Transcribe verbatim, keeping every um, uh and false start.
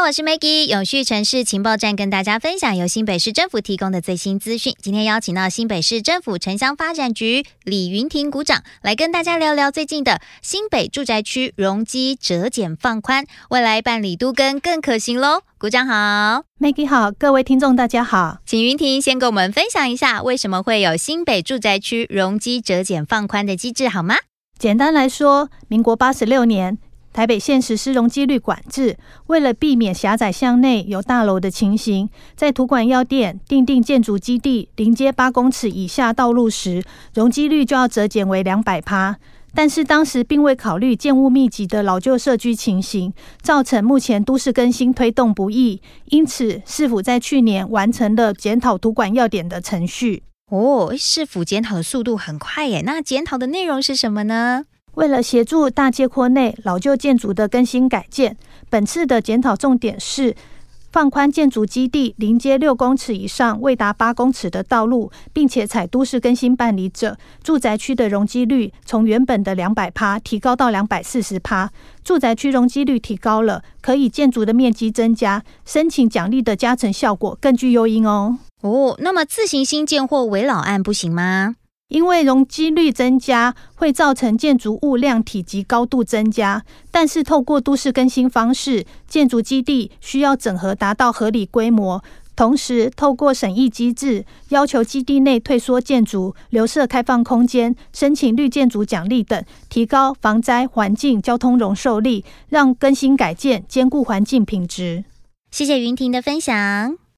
我是 Maggie， 永续城市情报站跟大家分享由新北市政府提供的最新资讯。今天邀请到新北市政府城乡发展局李云婷股长来跟大家聊聊最近的新北住宅区容积折减放宽，未来办理都更更可行咯。股长好。 Maggie 好，各位听众大家好。 请云婷先跟我们分享一下为什么会有新北住宅区容积折减放宽的机制好吗？ 简单来说，民国八十六年台北县实施容积率管制，为了避免狭窄巷内有大楼的情形，在土管要点订定建筑基地临街八公尺以下道路时，容积率就要折减为 百分之两百。但是当时并未考虑建物密集的老旧社区情形，造成目前都市更新推动不易，因此市府在去年完成了检讨土管要点的程序。 哦，市府检讨的速度很快耶，那检讨的内容是什么呢？ 为了协助大街廓内老旧建筑的更新改建，本次的检讨重点是放宽建筑基地临街六公尺以上未达八公尺的道路，并且采都市更新办理者，住宅区的容积率从原本的 百分之两百 提高到 百分之两百四十。 住宅区容积率提高了，可以建筑的面积增加，申请奖励的加成效果更具诱因哦。 哦，那么自行新建或危老案不行吗？ 因为容积率增加会造成建筑物量体积高度增加，但是透过都市更新方式，建筑基地需要整合达到合理规模，同时透过审议机制，要求基地内退缩建筑留设开放空间，申请绿建筑奖励等，提高防灾环境交通容受力，让更新改建兼顾环境品质。 谢谢云婷的分享。